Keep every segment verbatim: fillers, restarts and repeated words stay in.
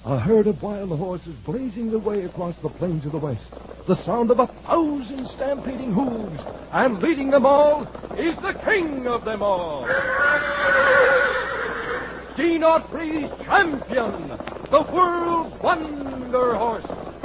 A herd of wild horses blazing their way across the plains of the west. The sound of a thousand stampeding hooves. And leading them all is the king of them all. Gene Autry's champion, the world's wonder horse.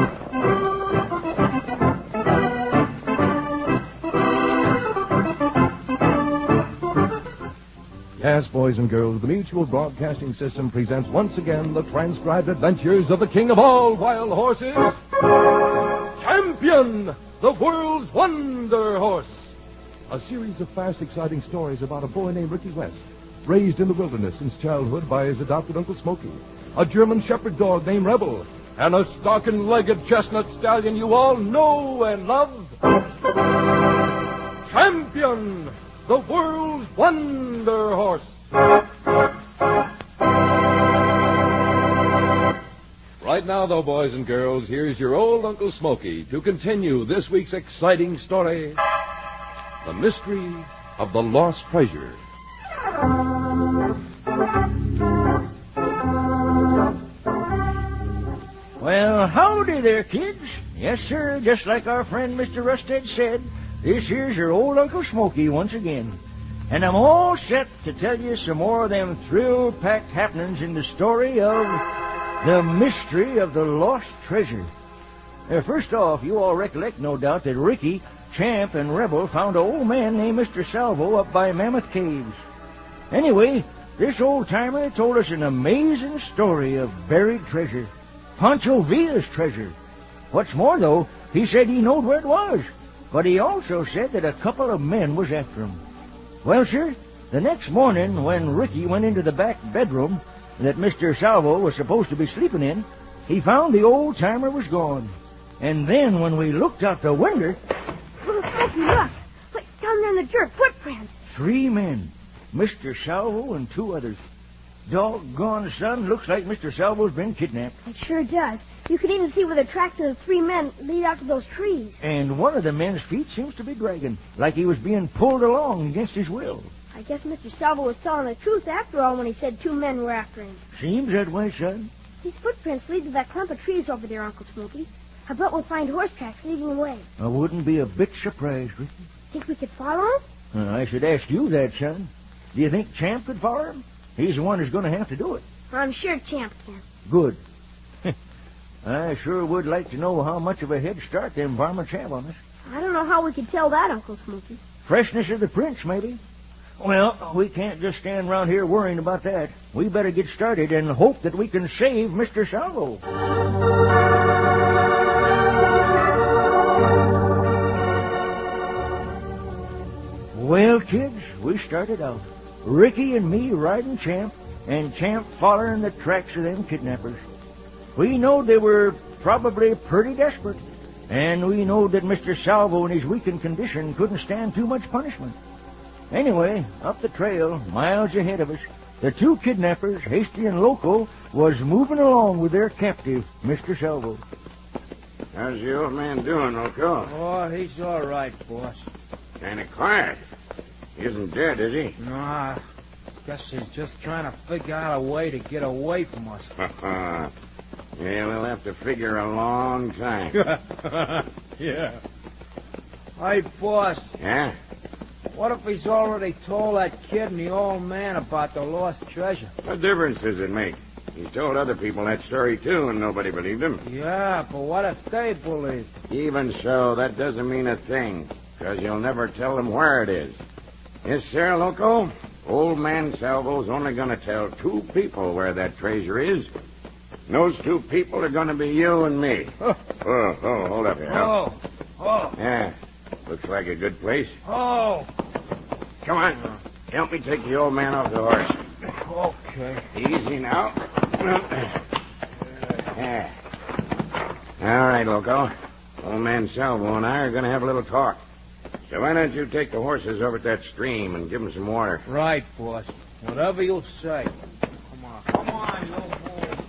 Yes, boys and girls, the Mutual Broadcasting System presents once again the transcribed adventures of the king of all wild horses, Champion, the world's wonder horse. A series of fast, exciting stories about a boy named Ricky West, raised in the wilderness since childhood by his adopted Uncle Smokey, a German shepherd dog named Rebel, and a stock-and-legged chestnut stallion you all know and love, Champion, the world's wonder horse. Right now, though, boys and girls, here's your old Uncle Smokey to continue this week's exciting story, The Mystery of the Lost Treasure. Well, howdy there, kids. Yes, sir, just like our friend Mister Rusted said, this here's your old Uncle Smokey once again. And I'm all set to tell you some more of them thrill-packed happenings in the story of The Mystery of the Lost Treasure. Uh, first off, you all recollect, no doubt, that Ricky, Champ, and Rebel found an old man named Mister Salvo up by Mammoth Caves. Anyway, this old-timer told us an amazing story of buried treasure. Pancho Villa's treasure. What's more, though, he said he knowed where it was. But he also said that a couple of men was after him. Well, sir, the next morning when Ricky went into the back bedroom that Mister Salvo was supposed to be sleeping in, he found the old-timer was gone. And then when we looked out the window... Little Smokey, look! Look, down there in the dirt, footprints. Three men, Mister Salvo and two others. Doggone, son, looks like Mister Salvo's been kidnapped. It sure does. You can even see where the tracks of the three men lead out to those trees. And one of the men's feet seems to be dragging, like he was being pulled along against his will. I guess Mister Salvo was telling the truth after all when he said two men were after him. Seems that way, son. These footprints lead to that clump of trees over there, Uncle Smokey. I bet we'll find horse tracks leading away. I wouldn't be a bit surprised, Ricky. Think we could follow them? Uh, I should ask you that, son. Do you think Champ could follow him? He's the one who's going to have to do it. I'm sure Champ can. Good. I sure would like to know how much of a head start them varmints have on us. I don't know how we could tell that, Uncle Smokey. Freshness of the prints, maybe. Well, we can't just stand around here worrying about that. We better get started and hope that we can save Mister Salvo. Well, kids, we started out. Ricky and me riding Champ, and Champ following the tracks of them kidnappers. We knowed they were probably pretty desperate, and we knowed that Mister Salvo in his weakened condition couldn't stand too much punishment. Anyway, up the trail, miles ahead of us, the two kidnappers, Hasty and Loco, was moving along with their captive, Mister Salvo. How's the old man doing, Loco? Oh, he's all right, boss. Kind of quiet. He isn't dead, is he? Nah, guess he's just trying to figure out a way to get away from us. Yeah, we'll have to figure a long time. Yeah. Hey, boss. Yeah? What if he's already told that kid and the old man about the lost treasure? What difference does it make? He told other people that story, too, and nobody believed him. Yeah, but what if they believe? Even so, that doesn't mean a thing, because you'll never tell them where it is. Yes, sir, Loco. Old man Salvo's only going to tell two people where that treasure is. And those two people are going to be you and me. Oh, oh, oh hold up here. Oh, oh. Yeah, looks like a good place. Oh. Come on. Help me take the old man off the horse. Okay. Easy now. Yeah. All right, Loco. Old man Salvo and I are going to have a little talk. So why don't you take the horses over at that stream and give them some water? Right, boss. Whatever you'll say. Come on. Come on, you old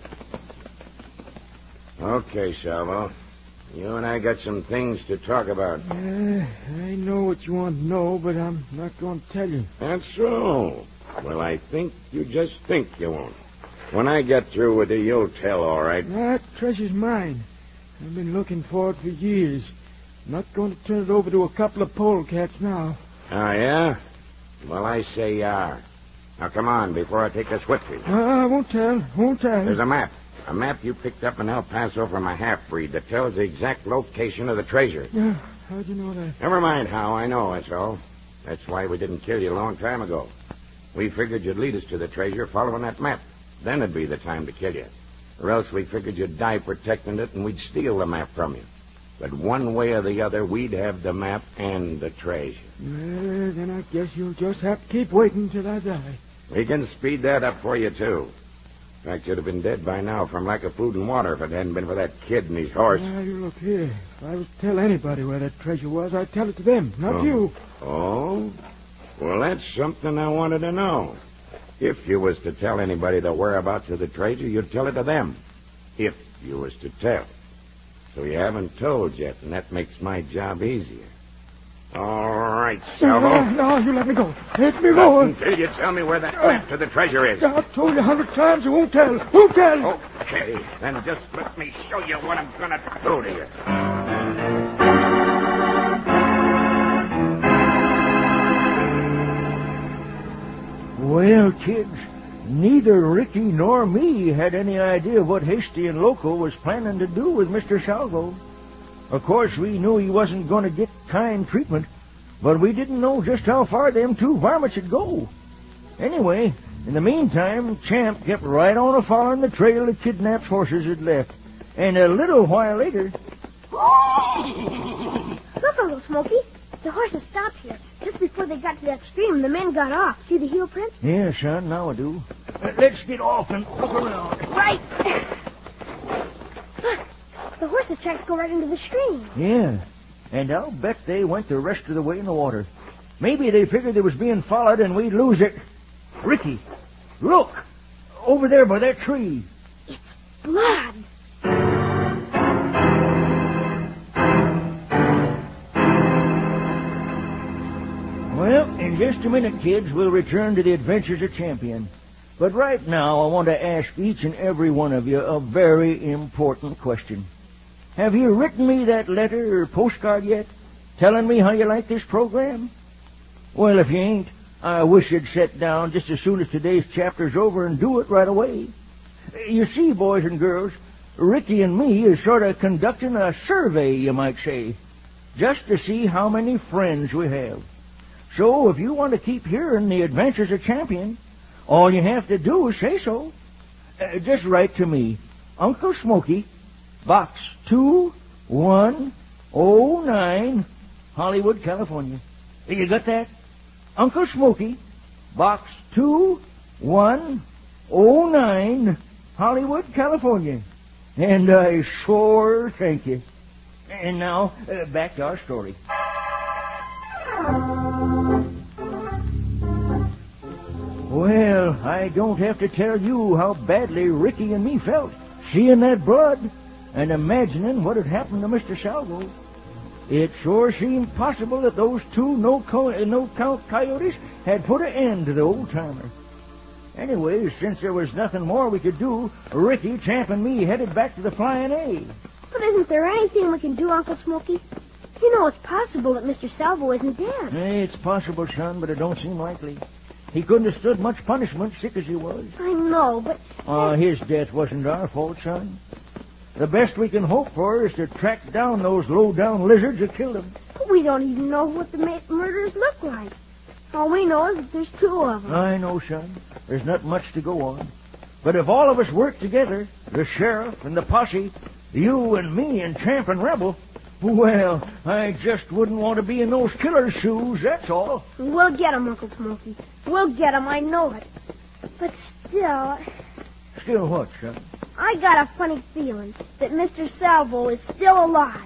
boy. Okay, Salvo. You and I got some things to talk about. Yeah, I know what you want to know, but I'm not going to tell you. That's so. Well, I think you just think you won't. When I get through with you, you'll tell, all right? That treasure's mine. I've been looking for it for years. I'm not going to turn it over to a couple of polecats now. Oh, yeah? Well, I say you are. Now, come on, before I take us with me. Uh, I won't tell. Won't tell. There's a map. A map you picked up in El Paso from a half-breed that tells the exact location of the treasure. Yeah, how'd you know that? Never mind how. I know, that's all. That's why we didn't kill you a long time ago. We figured you'd lead us to the treasure following that map. Then it'd be the time to kill you. Or else we figured you'd die protecting it and we'd steal the map from you. But one way or the other, we'd have the map and the treasure. Well, then I guess you'll just have to keep waiting till I die. We can speed that up for you, too. In fact, you'd have been dead by now from lack of food and water if it hadn't been for that kid and his horse. Now, you look here. If I was to tell anybody where that treasure was, I'd tell it to them, not oh. you. Oh? Well, that's something I wanted to know. If you was to tell anybody the whereabouts of the treasure, you'd tell it to them. If you was to tell. So you haven't told yet, and that makes my job easier. All right, Salvo. No, no, you let me go. Let me Not go. until you tell me where that map to the treasure is. I've told you a hundred times I won't tell. Won't tell. Okay, then just let me show you what I'm going to do to you. Well, kids, neither Ricky nor me had any idea what Hasty and Loco was planning to do with Mister Salvo. Of course, we knew he wasn't going to get kind treatment, but we didn't know just how far them two varmints would go. Anyway, in the meantime, Champ kept right on a following the trail the kidnapped horses had left. And a little while later... Look, Uncle Smoky. The horses stopped here. Just before they got to that stream, the men got off. See the heel prints? Yeah, son, now I do. Uh, let's get off and look around. Right. Look, the horses' tracks go right into the stream. Yeah, and I'll bet they went the rest of the way in the water. Maybe they figured they was being followed and we'd lose it. Ricky, look! Over there by that tree. It's blood. Well, in just a minute, kids, we'll return to the adventures of Champion. But right now, I want to ask each and every one of you a very important question. Have you written me that letter or postcard yet, telling me how you like this program? Well, if you ain't, I wish you'd sit down just as soon as today's chapter's over and do it right away. You see, boys and girls, Ricky and me is sort of conducting a survey, you might say, just to see how many friends we have. So if you want to keep hearing the adventures of Champion, all you have to do is say so. Uh, just write to me, Uncle Smoky, Box two one oh nine, Hollywood, California. You got that? Uncle Smoky, Box two one oh nine, Hollywood, California. And I sure thank you. And now, uh, back to our story. Well, I don't have to tell you how badly Ricky and me felt seeing that blood and imagining what had happened to Mister Salvo. It sure seemed possible that those two no-count no count coyotes had put an end to the old-timer. Anyway, since there was nothing more we could do, Ricky, Champ, and me headed back to the Flying A. But isn't there anything we can do, Uncle Smoky? You know it's possible that Mister Salvo isn't dead. Hey, it's possible, son, but it don't seem likely. He couldn't have stood much punishment, sick as he was. I know, but... Uh, his death wasn't our fault, son. The best we can hope for is to track down those low-down lizards that killed him. But we don't even know what the ma- murderers look like. All we know is that there's two of them. I know, son. There's not much to go on. But if all of us work together, the sheriff and the posse, you and me and Champ and Rebel, well, I just wouldn't want to be in those killer's shoes, that's all. We'll get him, Uncle Smoky. We'll get him, I know it. But still... Still what, son? I got a funny feeling that Mister Salvo is still alive.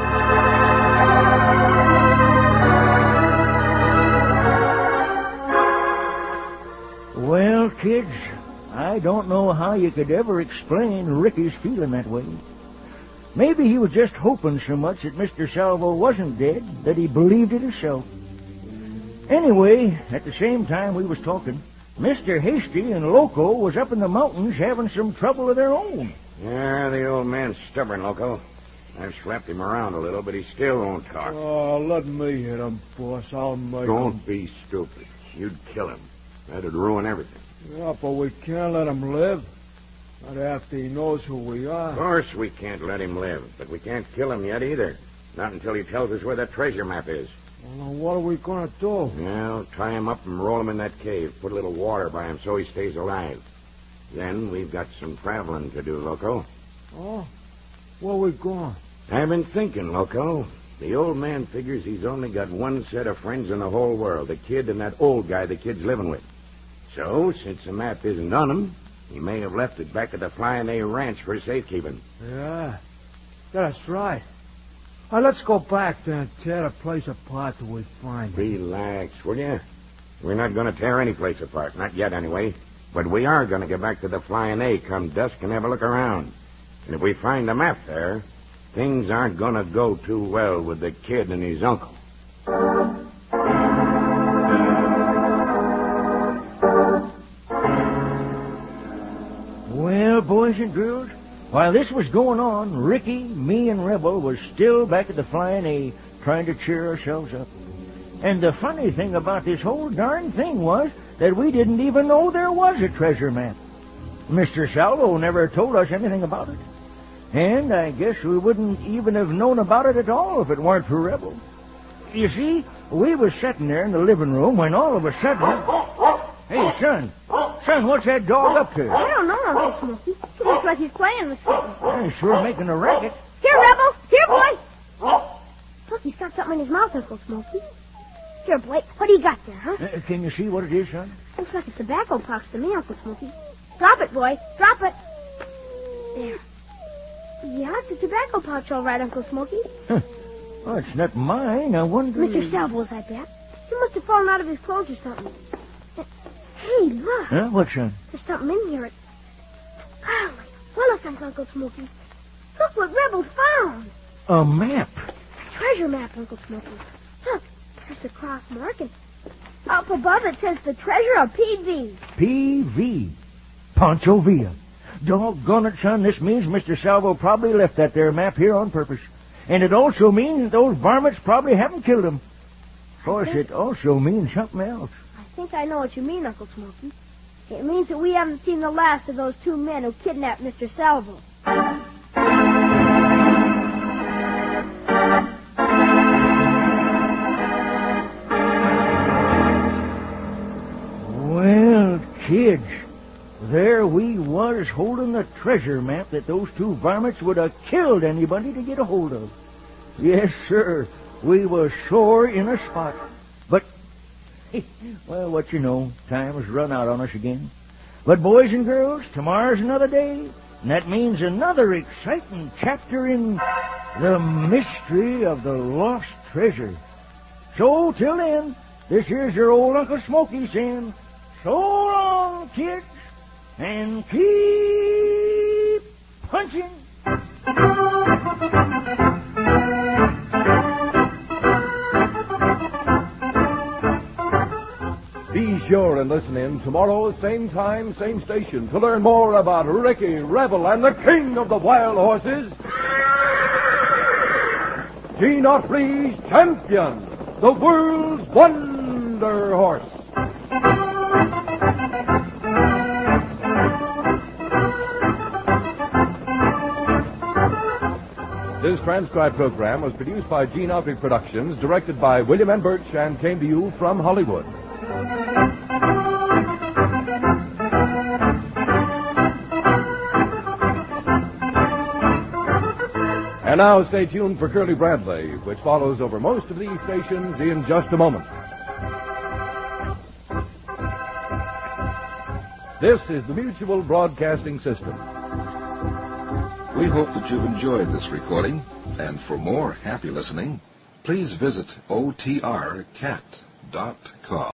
Well, kids, I don't know how you could ever explain Ricky's feeling that way. Maybe he was just hoping so much that Mister Salvo wasn't dead that he believed it himself. Anyway, at the same time we was talking, Mister Hasty and Loco was up in the mountains having some trouble of their own. Yeah, the old man's stubborn, Loco. I've slapped him around a little, but he still won't talk. Oh, let me hit him, boss. I'll make Don't him. be stupid. You'd kill him. That'd ruin everything. Yeah, but we can't let him live. Not after he knows who we are. Of course we can't let him live, but we can't kill him yet either. Not until he tells us where that treasure map is. Well, what are we going to do? Well, tie him up and roll him in that cave. Put a little water by him so he stays alive. Then we've got some traveling to do, Loco. Oh? Where we going? I've been thinking, Loco. The old man figures he's only got one set of friends in the whole world, the kid and that old guy the kid's living with. So, since the map isn't on him, he may have left it back at the Flying A Ranch for safekeeping. Yeah, that's right. Now, let's go back there and tear the place apart till we find it. Relax, will you? We're not going to tear any place apart, not yet anyway. But we are going to get back to the Flying A come dusk and have a look around. And if we find the map there, things aren't going to go too well with the kid and his uncle. Well, boys and girls, while this was going on, Ricky, me, and Rebel was still back at the Flying A trying to cheer ourselves up. And the funny thing about this whole darn thing was that we didn't even know there was a treasure map. Mister Salvo never told us anything about it. And I guess we wouldn't even have known about it at all if it weren't for Rebel. You see, we was sitting there in the living room when all of a sudden... Hey, son. Son, what's that dog up to? I don't know, Uncle Smoky. He looks like he's playing with something. He's sure making a racket. Here, Rebel. Here, boy. Look, he's got something in his mouth, Uncle Smoky. Here, Blake, what do you got there, huh? Uh, can you see what it is, son? Looks like a tobacco pouch to me, Uncle Smoky. Drop it, boy. Drop it. There. Yeah, it's a tobacco pouch, all right, Uncle Smoky. Huh. Oh, it's not mine. I wonder... Mister Salvo's, I bet. He must have fallen out of his clothes or something. Hey, look. Huh? What, son? There's something in here. Oh, well, look, Uncle Smoky. Look what Rebel found. A map. A treasure map, Uncle Smoky. Look, there's the cross mark, and up above it says the treasure of P V. P V. Pancho Villa. Doggone it, son. This means Mister Salvo probably left that there map here on purpose. And it also means those varmints probably haven't killed him. Of course, it also means something else. I think I know what you mean, Uncle Smoky. It means that we haven't seen the last of those two men who kidnapped Mister Salvo. Well, kids, there we was holding the treasure map that those two varmints would have killed anybody to get a hold of. Yes, sir, we was sore in a spot. But, well, what you know, time has run out on us again. But, boys and girls, tomorrow's another day, and that means another exciting chapter in the mystery of the lost treasure. So, till then, this here's your old Uncle Smoky saying, so long, kids, and keep punching. Be sure and listen in tomorrow, same time, same station, to learn more about Ricky, Rebel, and the king of the wild horses, Gene Autry's champion, the world's wonder horse. This transcribed program was produced by Gene Autry Productions, directed by William N. Birch, and came to you from Hollywood. And now stay tuned for Curly Bradley, which follows over most of these stations in just a moment. This is the Mutual Broadcasting System. We hope that you've enjoyed this recording, and for more happy listening, please visit O T R cat dot com.